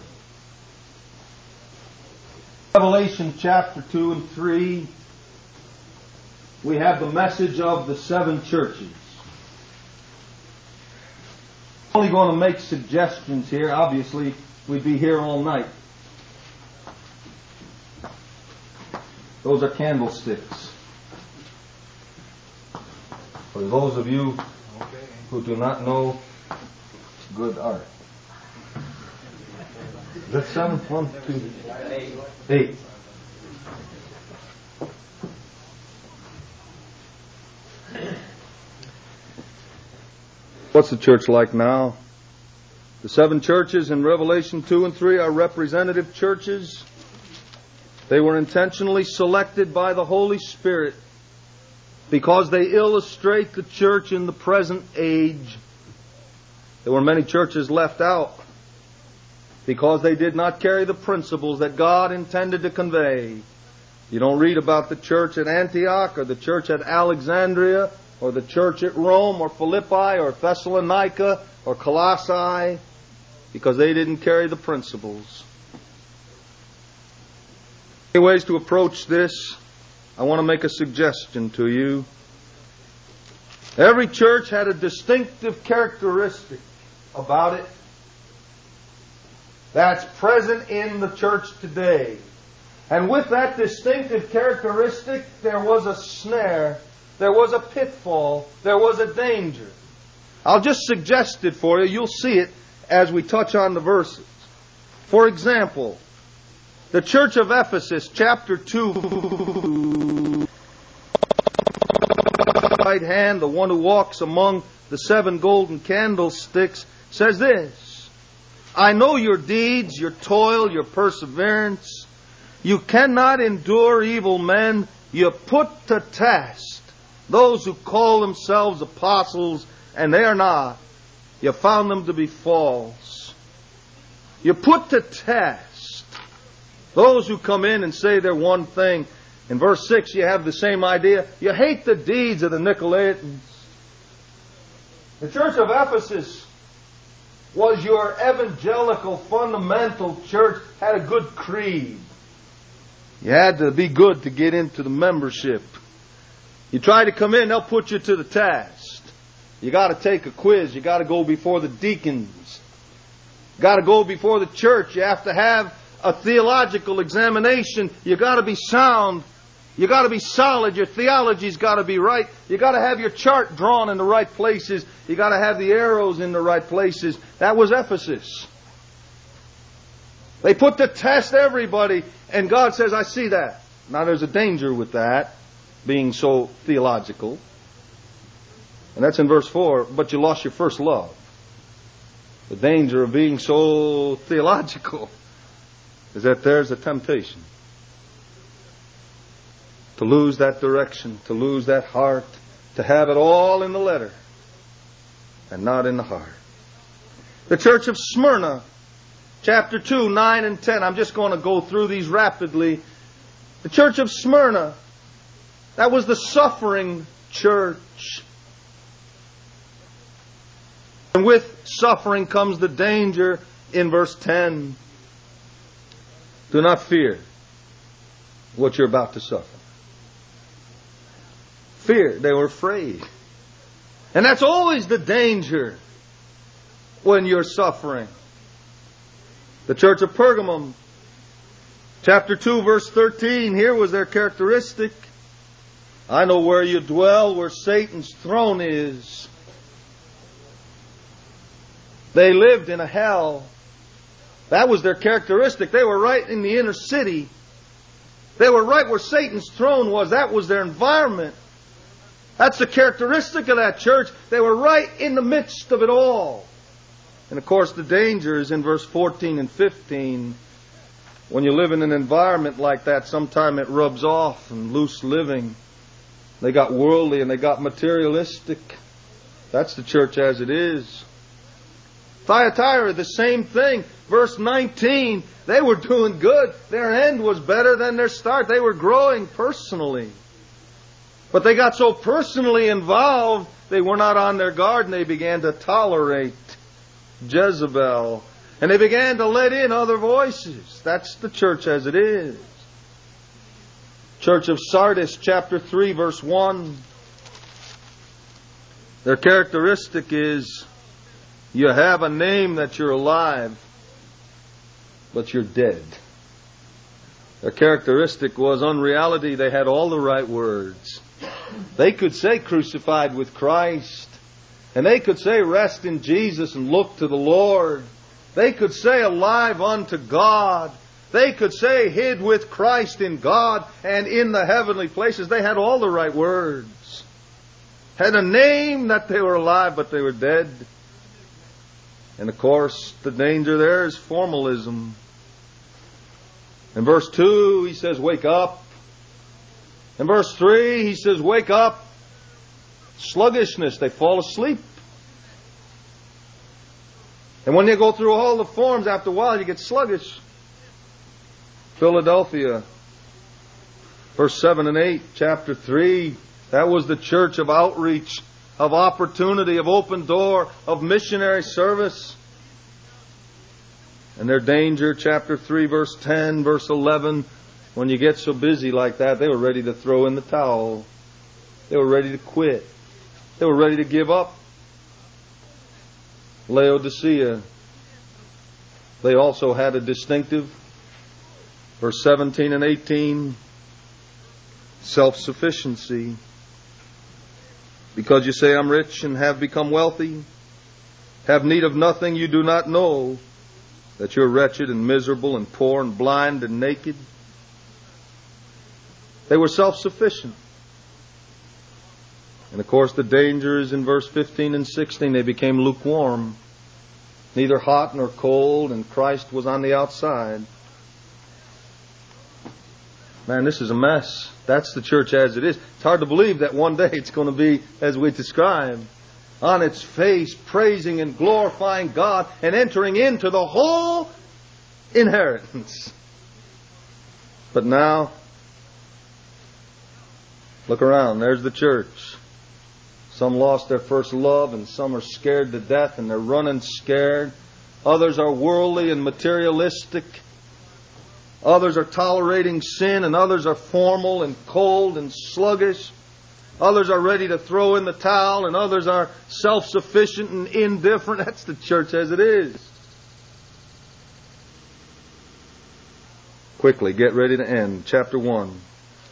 Revelation chapter two and three. We have the message of the seven churches. I'm only going to make suggestions here. Obviously, we'd be here all night. Those are candlesticks. For those of you who do not know good art. Is that seven? One, two, eight. What's the church like now? The seven churches in Revelation two and three are representative churches. They were intentionally selected by the Holy Spirit because they illustrate the church in the present age. There were many churches left out because they did not carry the principles that God intended to convey. You don't read about the church at Antioch or the church at Alexandria or the church at Rome or Philippi or Thessalonica or Colossae because they didn't carry the principles. Many ways to approach this. I want to make a suggestion to you. Every church had a distinctive characteristic about it. that's present in the church today. And with that distinctive characteristic, there was a snare, there was a pitfall, there was a danger. I'll just suggest it for you. You'll see it as we touch on the verses. For example, the church of Ephesus, chapter two, right hand, the one who walks among the seven golden candlesticks, says this: I know your deeds, your toil, your perseverance. You cannot endure evil men. You put to test those who call themselves apostles, and they are not. You found them to be false. You put to test those who come in and say they're one thing. In verse six, you have the same idea. You hate the deeds of the Nicolaitans. The church of Ephesus was your evangelical, fundamental church, had a good creed. You had to be good to get into the membership. You try to come in, they'll put you to the test. You got to take a quiz. You got to go before the deacons. You got to go before the church. You have to have a theological examination. You got to be sound. You got to be solid. Your theology's got to be right. You got to have your chart drawn in the right places. You got to have the arrows in the right places. That was Ephesus. They put to test everybody, and God says, I see that. Now there's a danger with that, being so theological. And that's in verse four, but you lost your first love. The danger of being so theological is that there's a temptation to lose that direction, to lose that heart, to have it all in the letter and not in the heart. The church of Smyrna, chapter two, nine and ten. I'm just going to go through these rapidly. The church of Smyrna, that was the suffering church. And with suffering comes the danger in verse ten. Do not fear what you're about to suffer. Fear. They were afraid. And that's always the danger when you're suffering. The church of Pergamum, chapter two, verse thirteen. Here was their characteristic. I know where you dwell, where Satan's throne is. They lived in a hell. That was their characteristic. They were right in the inner city. They were right where Satan's throne was. That was their environment. That's the characteristic of that church. They were right in the midst of it all. And of course the danger is in verse fourteen and fifteen. When you live in an environment like that, sometime it rubs off and loose living. They got worldly and they got materialistic. That's the church as it is. Thyatira, the same thing. Verse nineteen, they were doing good. Their end was better than their start. They were growing personally. But they got so personally involved, they were not on their guard and they began to tolerate Jezebel. And they began to let in other voices. That's the church as it is. Church of Sardis, chapter three, verse one. Their characteristic is, you have a name that you're alive, but you're dead. Their characteristic was unreality. They had all the right words. They could say crucified with Christ. And they could say rest in Jesus and look to the Lord. They could say alive unto God. They could say hid with Christ in God and in the heavenly places. They had all the right words. Had a name that they were alive, but they were dead. And of course, the danger there is formalism. In verse two, he says, wake up. In verse three, he says, wake up. Sluggishness, they fall asleep. And when you go through all the forms, after a while, you get sluggish. Philadelphia, verse seven and eight, chapter three, that was the church of outreach, of opportunity, of open door, of missionary service. And their danger, chapter three, verse ten, verse eleven, when you get so busy like that, they were ready to throw in the towel. They were ready to quit. They were ready to give up. Laodicea, they also had a distinctive. Verse seventeen and eighteen, self-sufficiency. Because you say, I'm rich and have become wealthy, have need of nothing, you do not know that you're wretched and miserable and poor and blind and naked. They were self-sufficient. And of course the danger is in verse fifteen and sixteen. They became lukewarm, neither hot nor cold, and Christ was on the outside. Man, this is a mess. That's the church as it is. It's hard to believe that one day it's going to be as we describe. On its face, praising and glorifying God and entering into the whole inheritance. But now, look around. There's the church. Some lost their first love, and some are scared to death, and they're running scared. Others are worldly and materialistic. Others are tolerating sin, and others are formal and cold and sluggish. Others are ready to throw in the towel, and others are self-sufficient and indifferent. That's the church as it is. Quickly, get ready to end. Chapter one.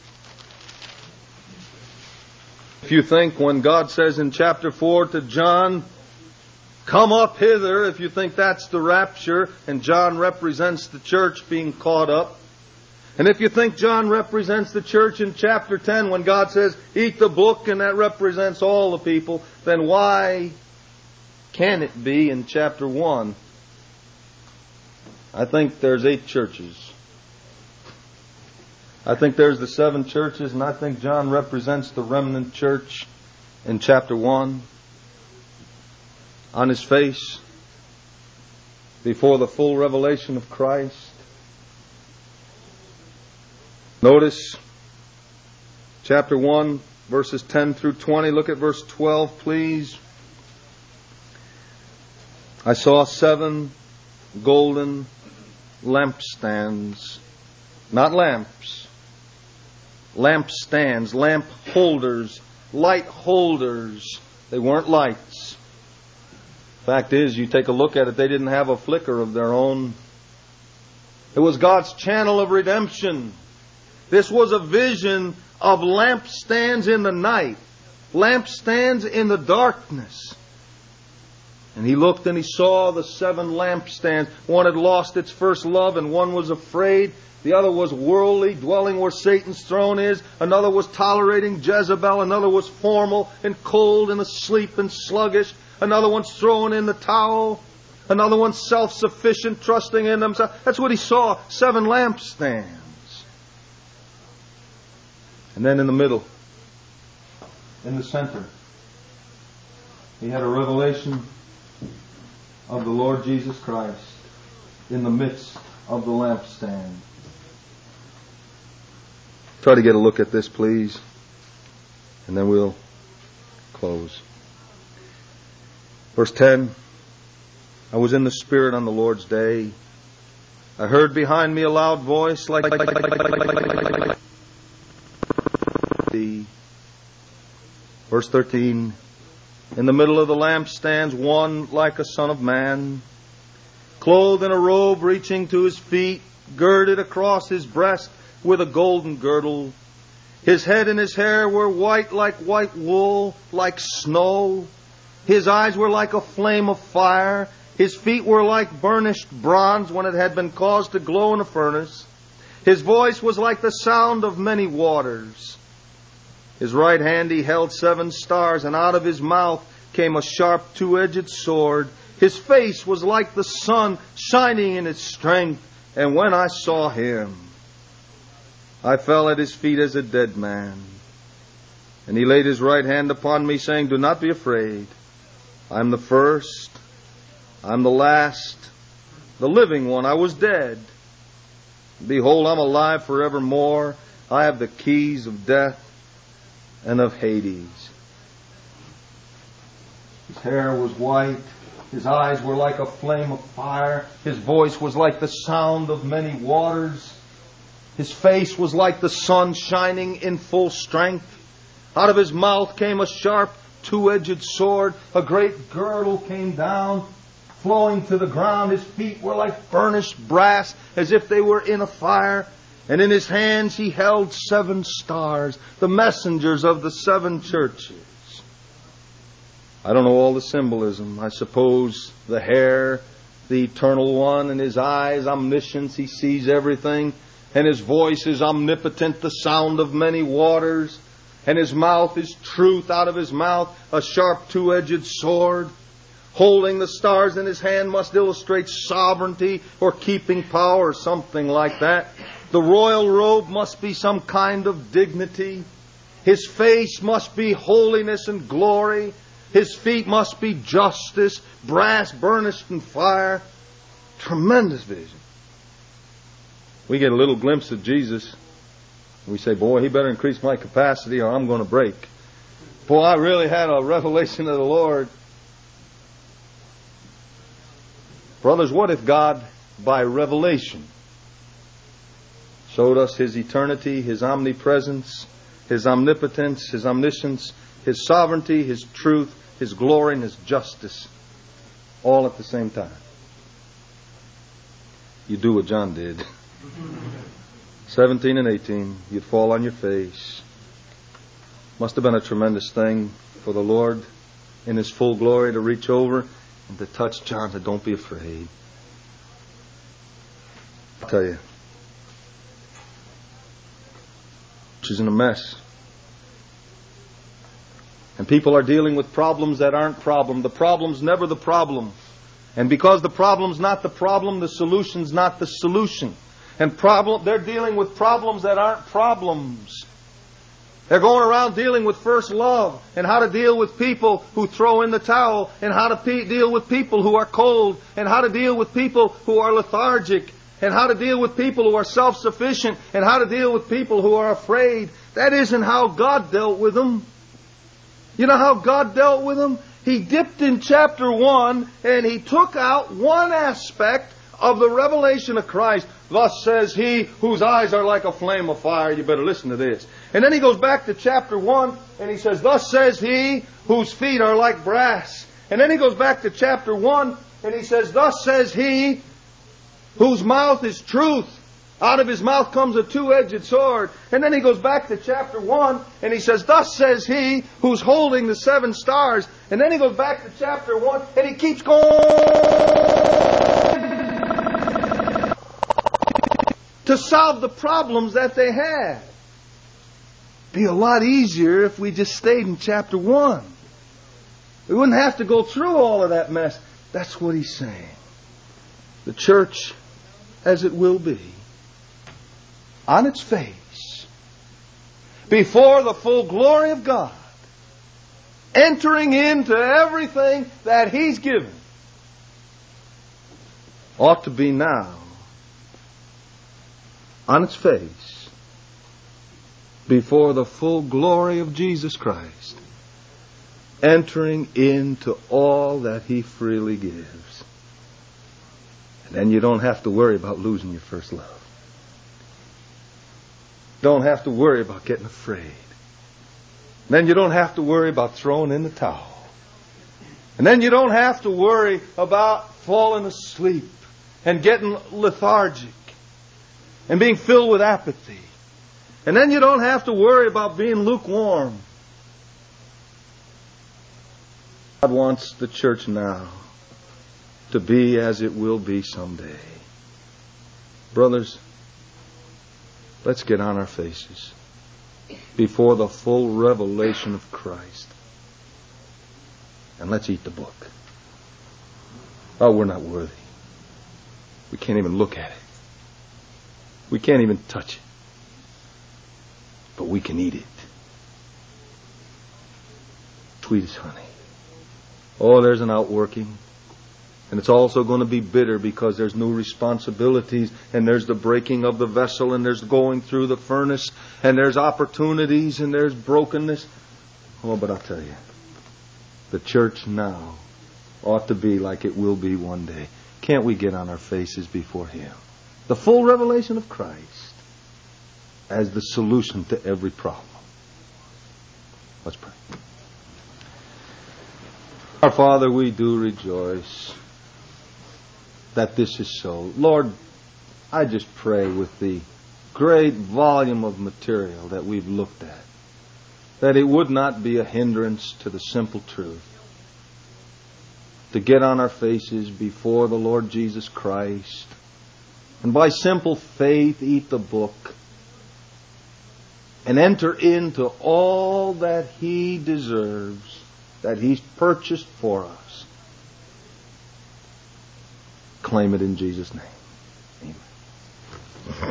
If you think when God says in chapter four to John, come up hither, if you think that's the rapture, and John represents the church being caught up, and if you think John represents the church in chapter ten when God says, eat the book, and that represents all the people, then why can it be in chapter one? I think there's eight churches. I think there's the seven churches, and I think John represents the remnant church in chapter one. On his face, before the full revelation of Christ. Notice chapter one, verses ten through twenty. Look at verse twelve, please. I saw seven golden lampstands. Not lamps. Lampstands, lamp holders, light holders. They weren't lights. Fact is, you take a look at it, they didn't have a flicker of their own. It was God's channel of redemption. This was a vision of lampstands in the night, lampstands in the darkness. And he looked and he saw the seven lampstands. One had lost its first love, and one was afraid. The other was worldly, dwelling where Satan's throne is. Another was tolerating Jezebel. Another was formal and cold and asleep and sluggish. Another one's throwing in the towel. Another one's self-sufficient, trusting in themselves. That's what he saw. Seven lampstands. And then in the middle, in the center, he had a revelation of the Lord Jesus Christ in the midst of the lampstand. Try to get a look at this, please. And then we'll close. Verse ten. I was in the Spirit on the Lord's day. I heard behind me a loud voice like the. Verse thirteen. In the middle of the lampstands, one like a son of man, clothed in a robe reaching to his feet, girded across his breast with a golden girdle. His head and his hair were white like white wool, like snow. His eyes were like a flame of fire. His feet were like burnished bronze when it had been caused to glow in a furnace. His voice was like the sound of many waters. His right hand he held seven stars, and out of his mouth came a sharp two-edged sword. His face was like the sun shining in its strength. And when I saw him, I fell at his feet as a dead man. And he laid his right hand upon me, saying, Do not be afraid. I am the first. I am the last. The living one. I was dead. Behold, I'm alive forevermore. I have the keys of death and of Hades. His hair was white. His eyes were like a flame of fire. His voice was like the sound of many waters. His face was like the sun shining in full strength. Out of his mouth came a sharp two-edged sword. A great girdle came down flowing to the ground. His feet were like burnished brass, as if they were in a fire. And in his hands he held seven stars, the messengers of the seven churches. I don't know all the symbolism. I suppose the hair, the eternal one, and his eyes, omniscience, he sees everything. And his voice is omnipotent, the sound of many waters. And his mouth is truth, out of his mouth a sharp two-edged sword. Holding the stars in his hand must illustrate sovereignty or keeping power, or something like that. The royal robe must be some kind of dignity. His face must be holiness and glory. His feet must be justice, brass burnished in fire. Tremendous vision. We get a little glimpse of Jesus. We say, boy, he better increase my capacity or I'm going to break. Boy, I really had a revelation of the Lord. Brothers, what if God, by revelation, showed us His eternity, His omnipresence, His omnipotence, His omniscience, His sovereignty, His truth, His glory, and His justice, all at the same time? You do what John did. seventeen and eighteen, you'd fall on your face. Must have been a tremendous thing for the Lord in His full glory to reach over and to touch John and say, don't be afraid. I'll tell you, she's in a mess. And people are dealing with problems that aren't problems. The problem's never the problem. And because the problem's not the problem, the solution's not the solution. And problem, they're dealing with problems that aren't problems. They're going around dealing with first love and how to deal with people who throw in the towel, and how to pe- deal with people who are cold, and how to deal with people who are lethargic, and how to deal with people who are self-sufficient, and how to deal with people who are afraid. That isn't how God dealt with them. You know how God dealt with them? He dipped in chapter one and He took out one aspect of the revelation of Christ. Thus says He whose eyes are like a flame of fire. You better listen to this. And then He goes back to chapter one and He says, thus says He whose feet are like brass. And then He goes back to chapter one and He says, thus says He whose mouth is truth. Out of His mouth comes a two-edged sword. And then He goes back to chapter one and He says, thus says He who's holding the seven stars. And then He goes back to chapter one and He keeps going to solve the problems that they had. Be a lot easier if we just stayed in chapter one. We wouldn't have to go through all of that mess. That's what He's saying. The church, as it will be, on its face, before the full glory of God, entering into everything that He's given, ought to be now on its face before the full glory of Jesus Christ, entering into all that He freely gives. And then you don't have to worry about losing your first love. Don't have to worry about getting afraid. Then you don't have to worry about throwing in the towel. And then you don't have to worry about falling asleep and getting lethargic and being filled with apathy. And then you don't have to worry about being lukewarm. God wants the church now to be as it will be someday. Brothers, let's get on our faces before the full revelation of Christ. And let's eat the book. Oh, we're not worthy. We can't even look at it. We can't even touch it. But we can eat it. Sweet as honey. Oh, there's an outworking. And it's also going to be bitter because there's new responsibilities, and there's the breaking of the vessel, and there's going through the furnace, and there's opportunities, and there's brokenness. Oh, but I'll tell you, the church now ought to be like it will be one day. Can't we get on our faces before Him? The full revelation of Christ as the solution to every problem. Let's pray. Our Father, we do rejoice that this is so. Lord, I just pray with the great volume of material that we've looked at, that it would not be a hindrance to the simple truth to get on our faces before the Lord Jesus Christ and by simple faith eat the book and enter into all that He deserves, that He's purchased for us. Claim it in Jesus' name. Amen.